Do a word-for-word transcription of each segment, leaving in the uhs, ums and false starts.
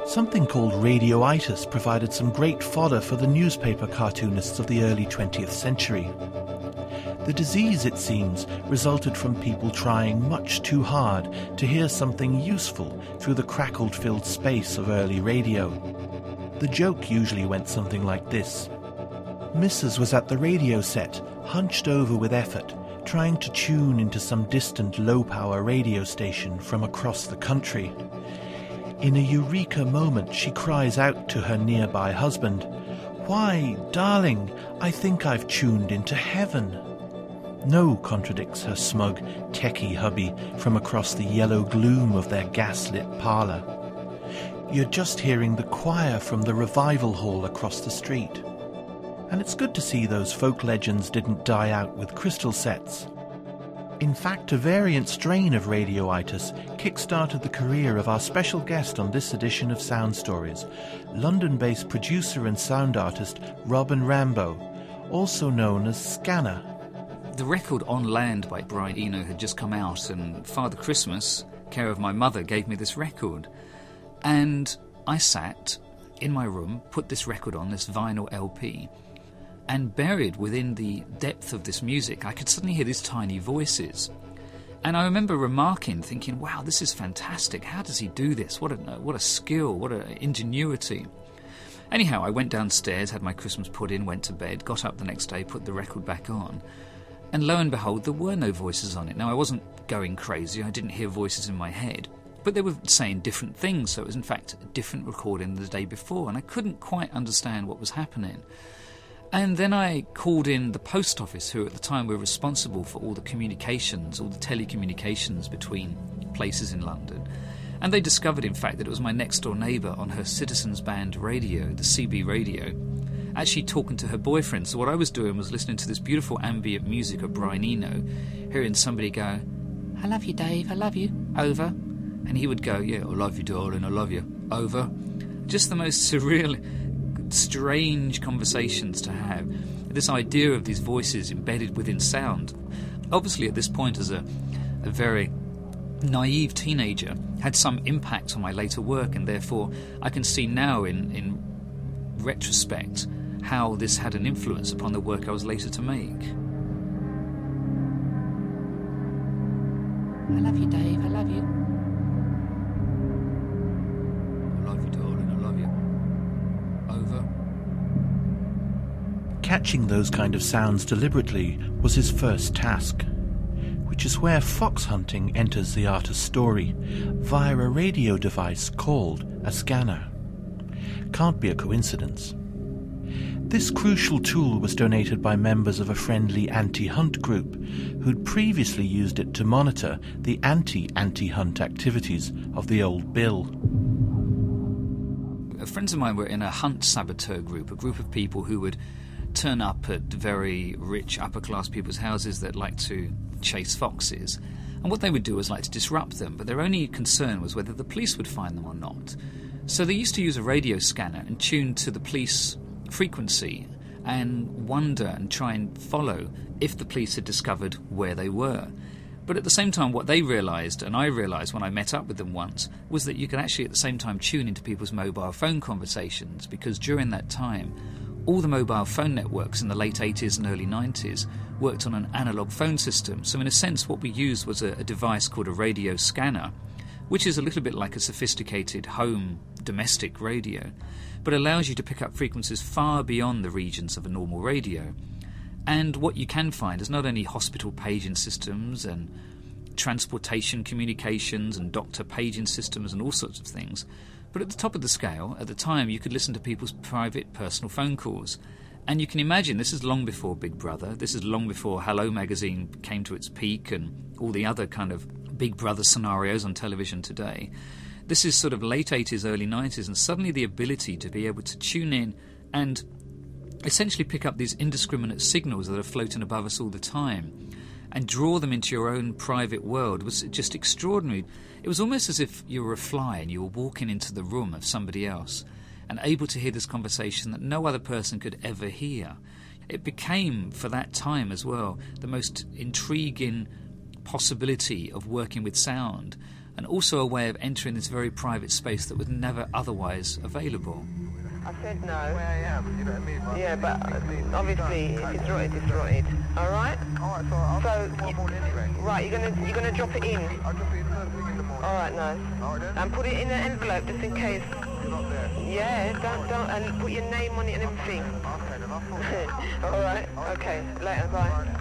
Something called radioitis provided some great fodder for the newspaper cartoonists of the early twentieth century. The disease, it seems, resulted from people trying much too hard to hear something useful through the crackled-filled space of early radio. The joke usually went something like this. Missus was at the radio set, hunched over with effort, trying to tune into some distant low-power radio station from across the country. In a eureka moment, she cries out to her nearby husband, "Why, darling, I think I've tuned into heaven." "No," contradicts her smug, techie hubby from across the yellow gloom of their gaslit parlour. "You're just hearing the choir from the revival hall across the street." And it's good to see those folk legends didn't die out with crystal sets. In fact, a variant strain of radioitis kick-started the career of our special guest on this edition of Sound Stories, London-based producer and sound artist Robin Rambo, also known as Scanner. The record On Land by Brian Eno had just come out, and Father Christmas, care of my mother, gave me this record. And I sat in my room, put this record on, this vinyl L P, and buried within the depth of this music, I could suddenly hear these tiny voices. And I remember remarking, thinking, wow, this is fantastic. How does he do this? What a, what a skill, what an ingenuity. Anyhow, I went downstairs, had my Christmas pudding, went to bed, got up the next day, put the record back on. And lo and behold, there were no voices on it. Now, I wasn't going crazy. I didn't hear voices in my head. But they were saying different things. So it was, in fact, a different recording than the day before. And I couldn't quite understand what was happening. And then I called in the post office, who at the time were responsible for all the communications, all the telecommunications between places in London. And they discovered, in fact, that it was my next-door neighbour on her Citizens Band radio, the C B radio, actually talking to her boyfriend. So what I was doing was listening to this beautiful ambient music of Brian Eno, hearing somebody go, "I love you, Dave, I love you, over." And he would go, "Yeah, I love you, darling, I love you, over." Just the most surreal, strange conversations to have. This idea of these voices embedded within sound, obviously at this point as a, a very naive teenager, had some impact on my later work, and therefore I can see now in, in retrospect how this had an influence upon the work I was later to make. I love you, Dave, I love you. Catching those kind of sounds deliberately was his first task, which is where fox hunting enters the artist's story, via a radio device called a scanner. Can't be a coincidence. This crucial tool was donated by members of a friendly anti-hunt group, who'd previously used it to monitor the anti-anti-hunt activities of the old Bill. Friends of mine were in a hunt saboteur group, a group of people who would turn up at very rich upper-class people's houses that like to chase foxes. And what they would do was like to disrupt them, but their only concern was whether the police would find them or not. So they used to use a radio scanner and tune to the police frequency and wonder and try and follow if the police had discovered where they were. But at the same time, what they realised, and I realised when I met up with them once, was that you could actually at the same time tune into people's mobile phone conversations, because during that time, all the mobile phone networks in the late eighties and early nineties worked on an analogue phone system. So in a sense, what we used was a, a device called a radio scanner, which is a little bit like a sophisticated home domestic radio, but allows you to pick up frequencies far beyond the regions of a normal radio. And what you can find is not only hospital paging systems and transportation communications and doctor paging systems and all sorts of things, but at the top of the scale, at the time, you could listen to people's private, personal phone calls. And you can imagine, this is long before Big Brother, this is long before Hello magazine came to its peak and all the other kind of Big Brother scenarios on television today. This is sort of late eighties, early nineties, and suddenly the ability to be able to tune in and essentially pick up these indiscriminate signals that are floating above us all the time and draw them into your own private world was just extraordinary. It was almost as if you were a fly and you were walking into the room of somebody else and able to hear this conversation that no other person could ever hear. It became, for that time as well, the most intriguing possibility of working with sound. and also a way of entering this very private space that was never otherwise available. I said no. Where I am, you know what I mean? But yeah, but uh, obviously, if it's rotted, it's rotted. All right? All right, so I'll so do tomorrow morning anyway. Right, you're gonna you're gonna drop it in. I'll drop it in first thing in the morning. All right, nice. All right, then. And put it in an envelope just in case. It's not there. Yeah, don't don't and put your name on it and everything. Okay, then I'll put it. All right. Okay. Later. Bye.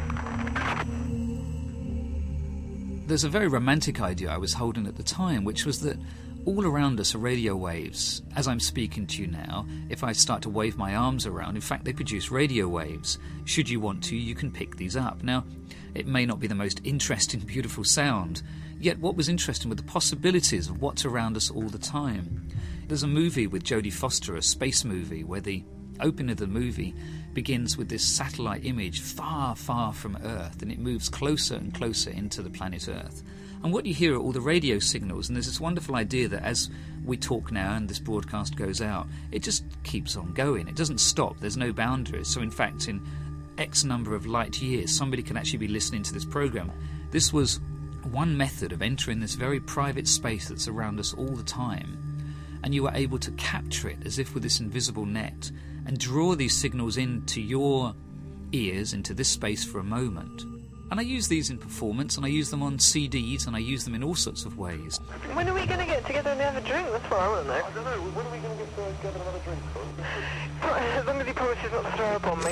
There's a very romantic idea I was holding at the time, which was that all around us are radio waves. As I'm speaking to you now, if I start to wave my arms around, in fact, they produce radio waves. Should you want to, you can pick these up. Now, it may not be the most interesting, beautiful sound, yet what was interesting were the possibilities of what's around us all the time. There's a movie with Jodie Foster, a space movie, where the opening of the movie begins with this satellite image far, far from Earth, and it moves closer and closer into the planet Earth. And what you hear are all the radio signals, and there's this wonderful idea that as we talk now and this broadcast goes out, it just keeps on going. It doesn't stop. There's no boundaries. So in fact, in X number of light years, somebody can actually be listening to this program. This was one method of entering this very private space that's around us all the time, and you were able to capture it as if with this invisible net and draw these signals into your ears, into this space for a moment. And I use these in performance, and I use them on C Ds, and I use them in all sorts of ways. When are we going to get together and have a drink? That's what I want to know. I don't know. When are we going to get together and have a drink? As long as he promises not to throw up on me.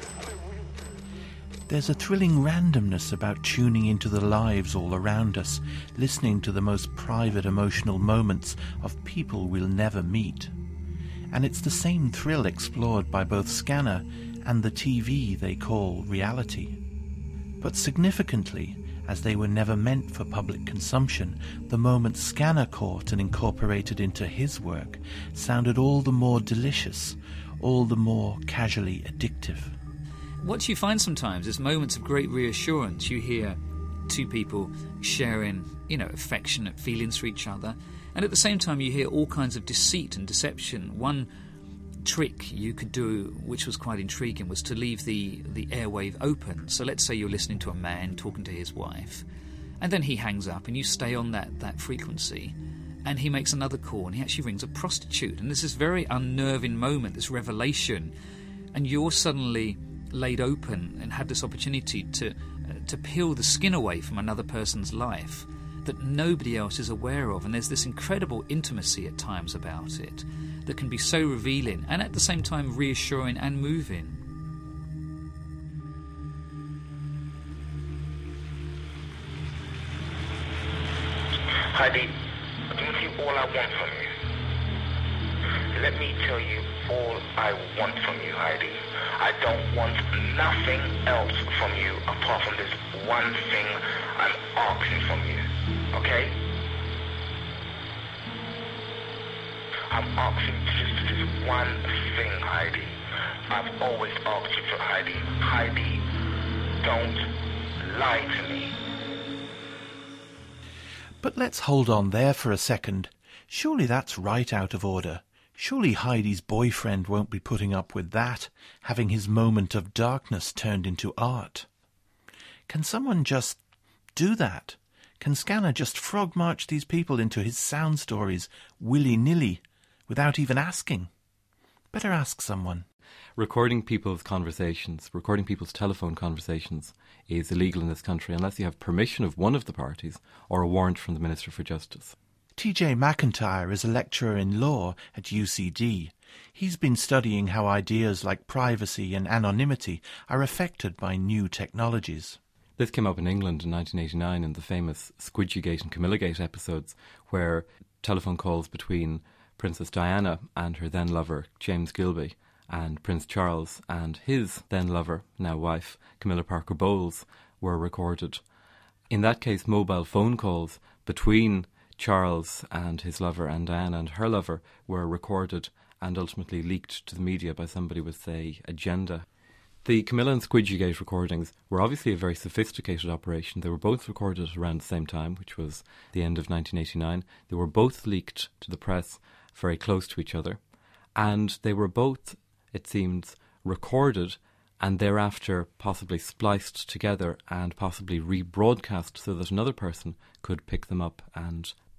There's a thrilling randomness about tuning into the lives all around us, listening to the most private emotional moments of people we'll never meet. And it's the same thrill explored by both Scanner and the T V they call reality. But significantly, as they were never meant for public consumption, the moments Scanner caught and incorporated into his work sounded all the more delicious, all the more casually addictive. What you find sometimes is moments of great reassurance. You hear two people sharing, you know, affectionate feelings for each other, and at the same time you hear all kinds of deceit and deception. One trick you could do, which was quite intriguing, was to leave the, the airwave open. So let's say you're listening to a man talking to his wife, and then he hangs up and you stay on that, that frequency, and he makes another call and he actually rings a prostitute. And there's this very unnerving moment, this revelation, and you're suddenly laid open and had this opportunity to, uh, to peel the skin away from another person's life that nobody else is aware of. And there's this incredible intimacy at times about it that can be so revealing and at the same time reassuring and moving. Heidi, let me tell you all I want from you. Let me tell you all I want from you, Heidi. I don't want nothing else from you apart from this one thing I'm asking from you, okay? I'm asking just for this one thing, Heidi. I've always asked you for Heidi. Heidi, don't lie to me. But let's hold on there for a second. Surely that's right out of order. Surely Heidi's boyfriend won't be putting up with that, having his moment of darkness turned into art. Can someone just do that? Can Scanner just frog march these people into his sound stories willy-nilly, without even asking? Better ask someone. Recording people's conversations, recording people's telephone conversations is illegal in this country unless you have permission of one of the parties or a warrant from the Minister for Justice. T J McIntyre is a lecturer in law at U C D. He's been studying how ideas like privacy and anonymity are affected by new technologies. This came up in England in nineteen eighty-nine in the famous Squidgygate and Camillagate episodes, where telephone calls between Princess Diana and her then lover James Gilby and Prince Charles and his then lover, now wife, Camilla Parker Bowles, were recorded. In that case, mobile phone calls between Charles and his lover and Diana and her lover were recorded and ultimately leaked to the media by somebody with a agenda. The Camilla and Squidgygate recordings were obviously a very sophisticated operation. They were both recorded at around the same time, which was the end of nineteen eighty-nine. They were both leaked to the press very close to each other, and they were both, it seems, recorded and thereafter possibly spliced together and possibly rebroadcast so that another person could pick them up and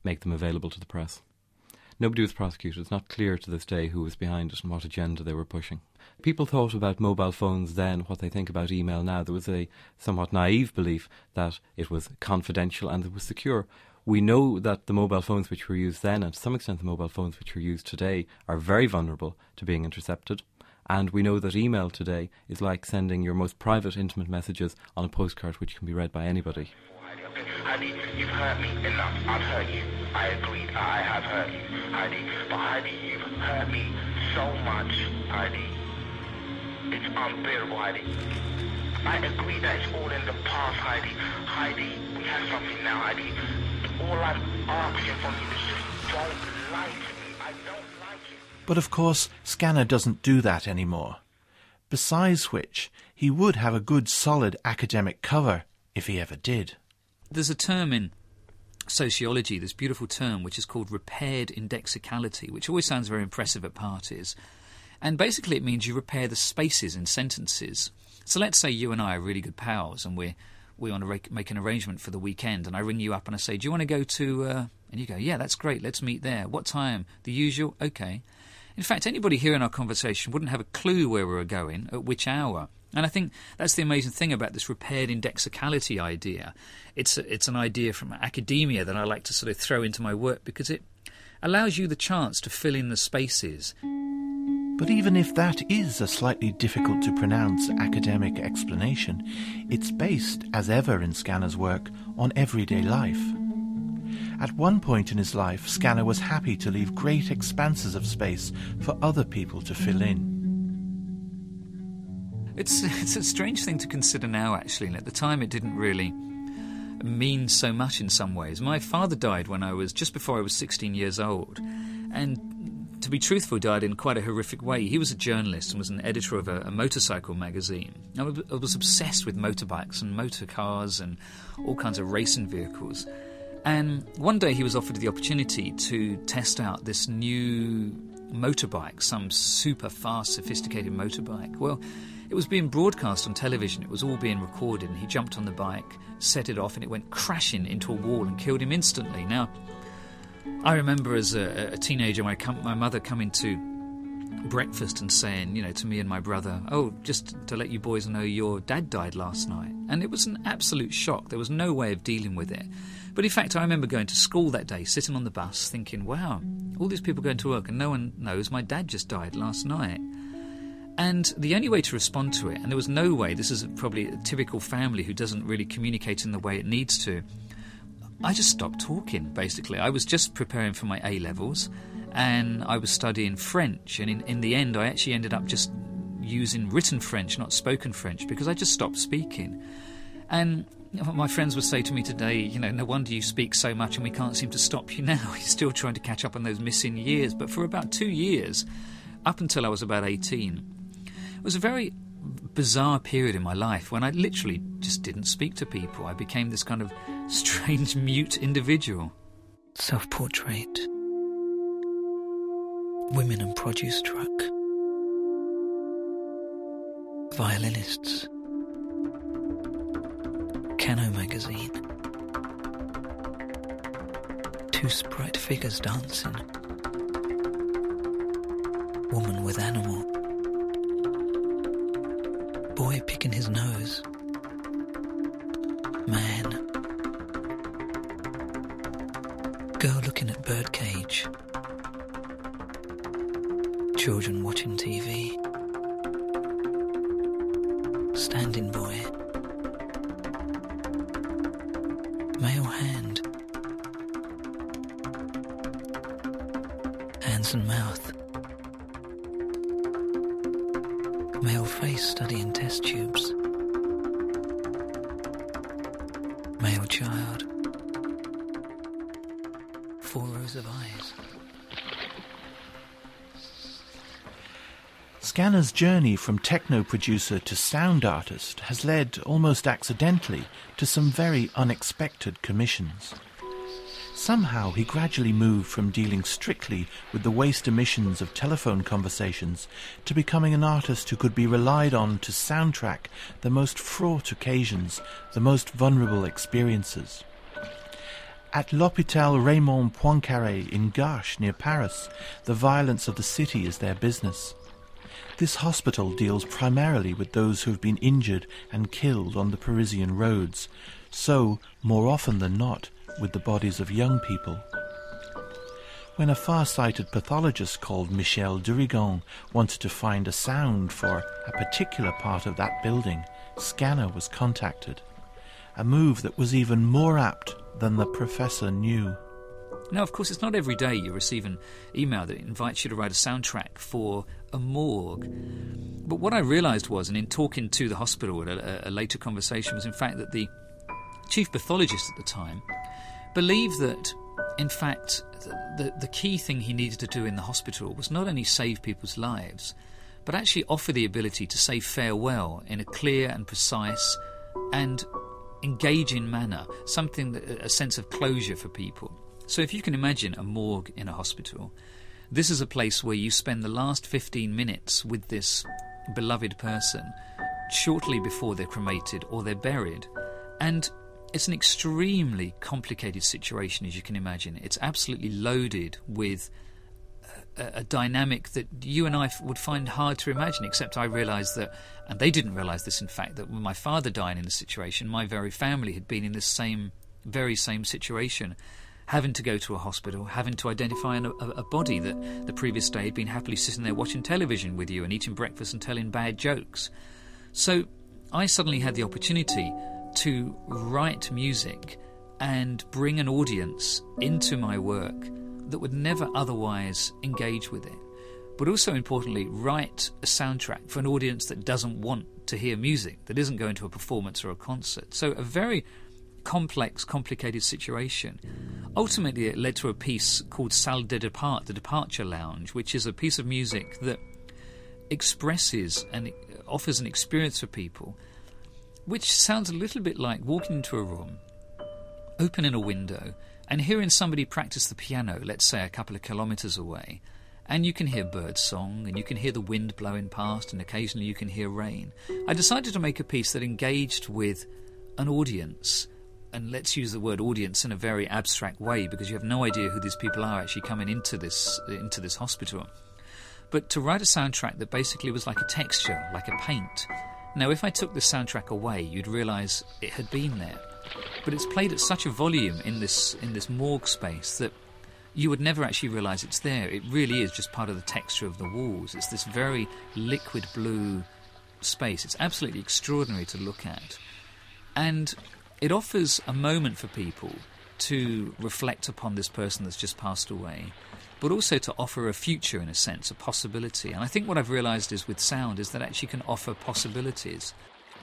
make them available to the press. Nobody was prosecuted. It's not clear to this day who was behind it and what agenda they were pushing. People thought about mobile phones then what they think about email now. There was a somewhat naive belief that it was confidential and it was secure. We know that the mobile phones which were used then, and to some extent the mobile phones which are used today, are very vulnerable to being intercepted. And we know that email today is like sending your most private, intimate messages on a postcard which can be read by anybody. Heidi, you've hurt me enough. I've hurt you. I agreed. I have hurt you, Heidi. But Heidi, you've hurt me so much, Heidi. It's unbearable, Heidi. I agree that it's all in the past, Heidi. Heidi, we have something now, Heidi. All I'm asking from you is just don't lie to me. I don't like it. But of course, Scanner doesn't do that anymore. Besides which, he would have a good solid academic cover if he ever did. There's a term in sociology, this beautiful term, which is called repaired indexicality, which always sounds very impressive at parties. And basically it means you repair the spaces in sentences. So let's say you and I are really good pals and we're, we want to re- make an arrangement for the weekend, and I ring you up and I say, do you want to go to... Uh, and you go, yeah, that's great, let's meet there. What time? The usual? Okay. In fact, anybody hearing our conversation wouldn't have a clue where we were going, at which hour. And I think that's the amazing thing about this repaired indexicality idea. It's a, it's an idea from academia that I like to sort of throw into my work because it allows you the chance to fill in the spaces. But even if that is a slightly difficult to pronounce academic explanation, it's based, as ever in Scanner's work, on everyday life. At one point in his life, Scanner was happy to leave great expanses of space for other people to fill in. It's it's a strange thing to consider now, actually, and at the time it didn't really mean so much in some ways. My father died when I was just before I was sixteen years old, and to be truthful, died in quite a horrific way. He was a journalist and was an editor of a, a motorcycle magazine. I was, I was obsessed with motorbikes and motor cars and all kinds of racing vehicles. And one day he was offered the opportunity to test out this new motorbike, some super fast, sophisticated motorbike. Well, it was being broadcast on television, it was all being recorded, and he jumped on the bike, set it off, and it went crashing into a wall and killed him instantly. Now, I remember as a, a teenager, my, com- my mother coming to breakfast and saying, you know, to me and my brother, oh, just to let you boys know, your dad died last night. And it was an absolute shock. There was no way of dealing with it. But in fact, I remember going to school that day, sitting on the bus, thinking, wow, all these people going to work and no one knows my dad just died last night. And the only way to respond to it, and there was no way, this is probably a typical family who doesn't really communicate in the way it needs to, I just stopped talking, basically. I was just preparing for my A-levels, and I was studying French, and in, in the end I actually ended up just using written French, not spoken French, because I just stopped speaking. And my friends would say to me today, you know, no wonder you speak so much and we can't seem to stop you now. You're still trying to catch up on those missing years. But for about two years, up until I was about eighteen, it was a very bizarre period in my life when I literally just didn't speak to people. I became this kind of strange, mute individual. Self-portrait. Women and produce truck. Violinists. Cano magazine. Two sprite figures dancing. Woman with animal. Boy picking his nose. Man. Girl looking at birdcage. Children watching T V. Standing boy. Male hand. Hands and mouth. Male face studying test tubes. Male child. Four rows of eyes. Scanner's journey from techno producer to sound artist has led, almost accidentally, to some very unexpected commissions. Somehow he gradually moved from dealing strictly with the waste emissions of telephone conversations to becoming an artist who could be relied on to soundtrack the most fraught occasions, the most vulnerable experiences. At l'Hôpital Raymond Poincaré in Garches, near Paris, the violence of the city is their business. This hospital deals primarily with those who have been injured and killed on the Parisian roads, so, more often than not, with the bodies of young people. When a far-sighted pathologist called Michel Durigon wanted to find a sound for a particular part of that building, Scanner was contacted, a move that was even more apt than the professor knew. Now, of course, it's not every day you receive an email that invites you to write a soundtrack for a morgue. But what I realised was, and in talking to the hospital at a, a later conversation, was in fact that the chief pathologist at the time believed that, in fact, the, the key thing he needed to do in the hospital was not only save people's lives, but actually offer the ability to say farewell in a clear and precise and engaging manner, something that, a sense of closure for people. So if you can imagine a morgue in a hospital, this is a place where you spend the last fifteen minutes with this beloved person shortly before they're cremated or they're buried. And it's an extremely complicated situation, as you can imagine. It's absolutely loaded with a, a dynamic that you and I would find hard to imagine, except I realised that, and they didn't realise this in fact, that when my father died in this situation, my very family had been in this same, very same situation, having to go to a hospital, having to identify an, a, a body that the previous day had been happily sitting there watching television with you and eating breakfast and telling bad jokes. So I suddenly had the opportunity to write music and bring an audience into my work that would never otherwise engage with it. But also importantly, write a soundtrack for an audience that doesn't want to hear music, that isn't going to a performance or a concert. So a very complex, complicated situation. Ultimately, it led to a piece called Salle de Départ, the Departure Lounge, which is a piece of music that expresses and offers an experience for people which sounds a little bit like walking into a room, opening a window, and hearing somebody practice the piano, let's say a couple of kilometres away, and you can hear bird song, and you can hear the wind blowing past, and occasionally you can hear rain. I decided to make a piece that engaged with an audience, and let's use the word audience in a very abstract way, because you have no idea who these people are actually coming into this into this hospital. But to write a soundtrack that basically was like a texture, like a paint. Now, if I took this soundtrack away, you'd realise it had been there. But it's played at such a volume in this in this morgue space that you would never actually realise it's there. It really is just part of the texture of the walls. It's this very liquid blue space. It's absolutely extraordinary to look at. And it offers a moment for people to reflect upon this person that's just passed away, but also to offer a future, in a sense, a possibility. And I think what I've realised is with sound is that it actually can offer possibilities.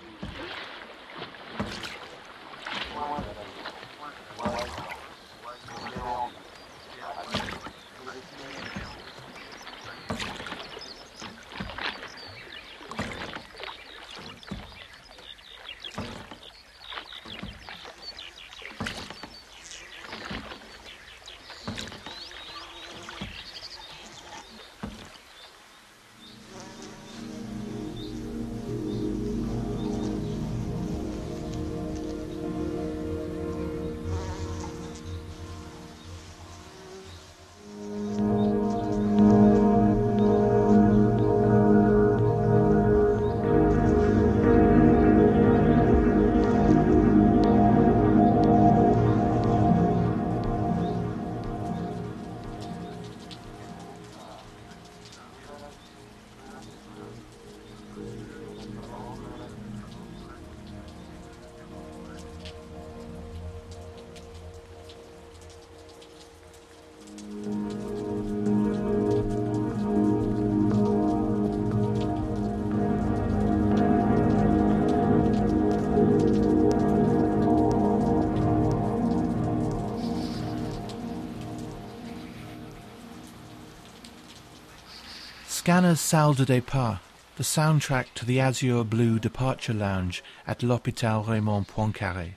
Scanner's Salle de Départ, the soundtrack to the Azure Blue Departure Lounge at l'Hôpital Raymond Poincaré.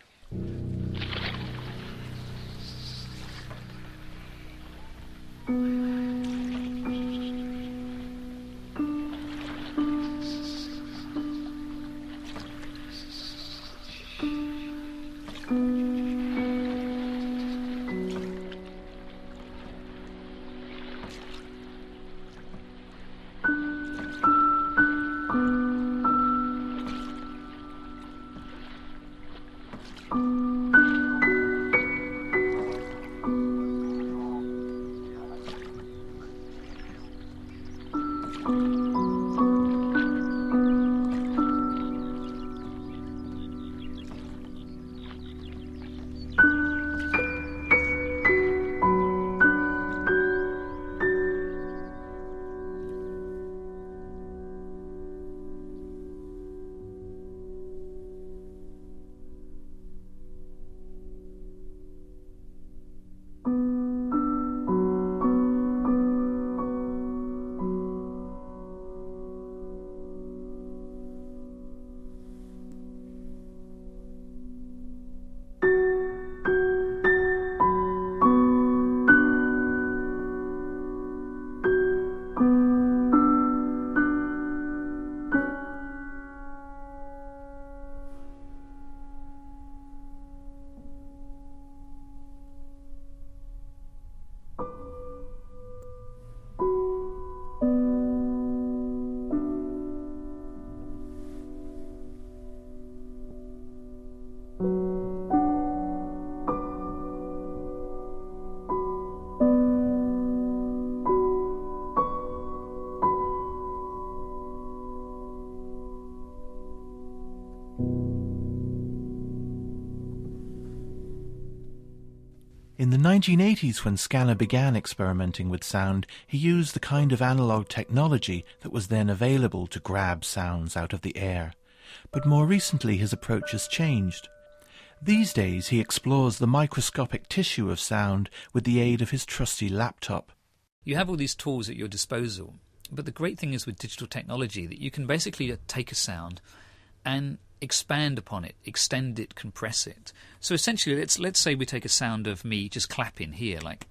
In the nineteen eighties, when Scanner began experimenting with sound, he used the kind of analogue technology that was then available to grab sounds out of the air. But more recently his approach has changed. These days he explores the microscopic tissue of sound with the aid of his trusty laptop. You have all these tools at your disposal, but the great thing is with digital technology that you can basically take a sound and expand upon it, extend it, compress it. So essentially, let's let's say we take a sound of me just clapping here, like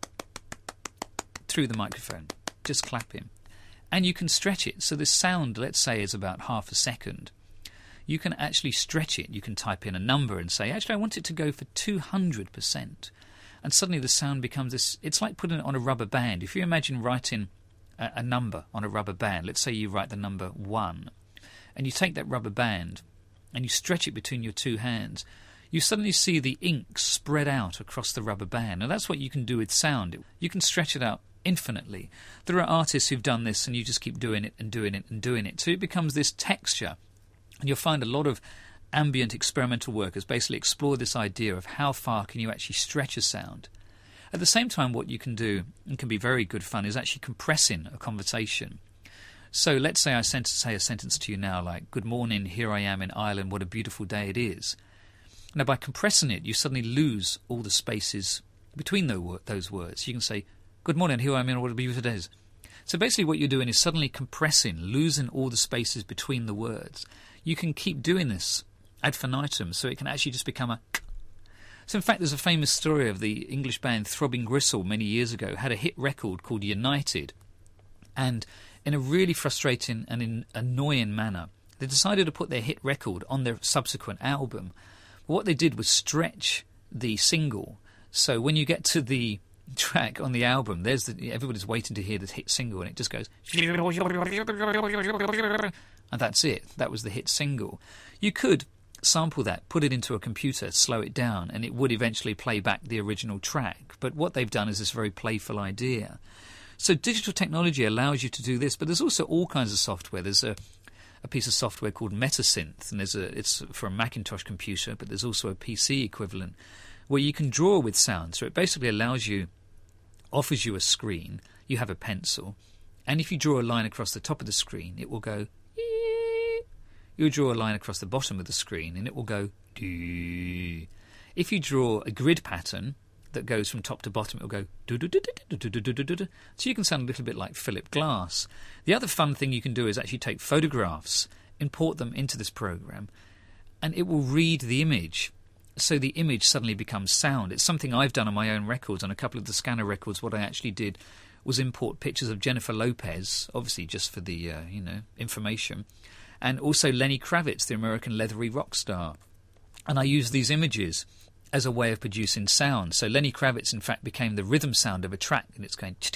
through the microphone, just clapping. And you can stretch it. So this sound, let's say, is about half a second. You can actually stretch it. You can type in a number and say, actually, I want it to go for two hundred percent. And suddenly the sound becomes this, it's like putting it on a rubber band. If you imagine writing a, a number on a rubber band, let's say you write the number one, and you take that rubber band and you stretch it between your two hands, you suddenly see the ink spread out across the rubber band. And that's what you can do with sound. You can stretch it out infinitely. There are artists who've done this, and you just keep doing it and doing it and doing it. So it becomes this texture. And you'll find a lot of ambient experimental workers basically explore this idea of how far can you actually stretch a sound. At the same time, what you can do, and can be very good fun, is actually compressing a conversation. So let's say I sent, say a sentence to you now like, good morning, here I am in Ireland, what a beautiful day it is. Now by compressing it, you suddenly lose all the spaces between those words. You can say, good morning, here I am in what a beautiful day it is. So basically what you're doing is suddenly compressing, losing all the spaces between the words. You can keep doing this ad infinitum, so it can actually just become a... So in fact, there's a famous story of the English band Throbbing Gristle many years ago, had a hit record called United, and in a really frustrating and in annoying manner, they decided to put their hit record on their subsequent album. But what they did was stretch the single, so when you get to the track on the album, there's the, everybody's waiting to hear the hit single, and it just goes... And that's it. That was the hit single. You could sample that, put it into a computer, slow it down, and it would eventually play back the original track. But what they've done is this very playful idea. So digital technology allows you to do this, but there's also all kinds of software. There's a, a piece of software called Metasynth, and there's a, it's for a Macintosh computer, but there's also a P C equivalent where you can draw with sound. So it basically allows you, offers you a screen, you have a pencil, and if you draw a line across the top of the screen, it will go... You'll draw a line across the bottom of the screen and it will go doo. If you draw a grid pattern that goes from top to bottom, it will go do do do do do do do do do. So you can sound a little bit like Philip Glass. The other fun thing you can do is actually take photographs, import them into this program, and it will read the image. So the image suddenly becomes sound. It's something I've done on my own records. On a couple of the Scanner records, what I actually did was import pictures of Jennifer Lopez, obviously just for the uh, you know information, and also Lenny Kravitz, the American leathery rock star. And I used these images as a way of producing sound. So Lenny Kravitz, in fact, became the rhythm sound of a track, and it's going...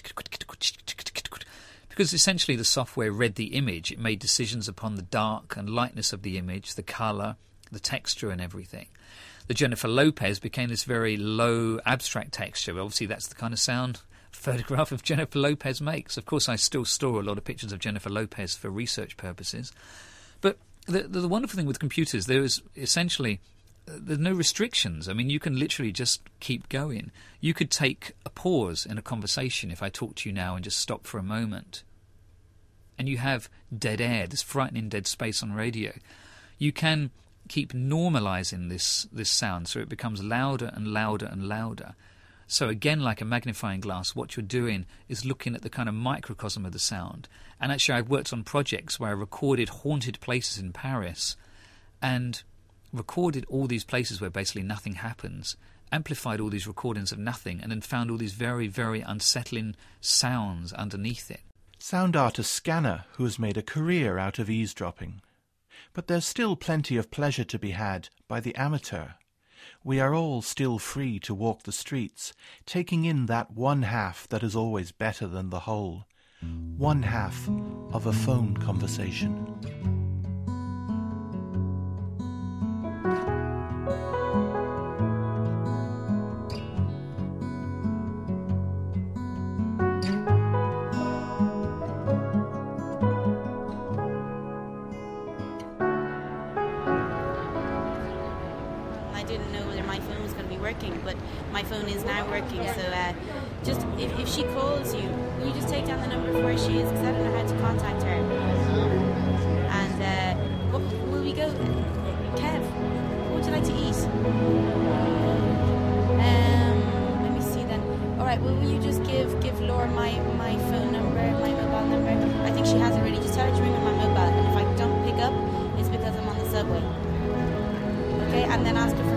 Because essentially the software read the image. It made decisions upon the dark and lightness of the image, the colour, the texture and everything. The Jennifer Lopez became this very low, abstract texture. Obviously, that's the kind of sound a photograph of Jennifer Lopez makes. Of course, I still store a lot of pictures of Jennifer Lopez for research purposes. But the, the, the wonderful thing with computers, there is essentially, uh, there's no restrictions. I mean, you can literally just keep going. You could take a pause in a conversation if I talk to you now and just stop for a moment. And you have dead air, this frightening dead space on radio. You can keep normalising this, this sound so it becomes louder and louder and louder. So again, like a magnifying glass, what you're doing is looking at the kind of microcosm of the sound. And actually, I've worked on projects where I recorded haunted places in Paris and recorded all these places where basically nothing happens, amplified all these recordings of nothing, and then found all these very, very unsettling sounds underneath it. Sound artist Scanner, who has made a career out of eavesdropping. But there's still plenty of pleasure to be had by the amateur. We are all still free to walk the streets, taking in that one half that is always better than the whole. One half of a phone conversation. I didn't know whether my phone was going to be working, but my phone is is now working. So uh, just if, if she calls you, will you just take down the number of where she is, because I don't know how to contact her. And uh, what, will we go? Kev, what would you like to eat? Um, let me see then. All right, well, will you just give give Laura my, my phone number, my mobile number? I think she has already. Just tell her to ring on my mobile, and if I don't pick up, it's because I'm on the subway. Okay, and then ask her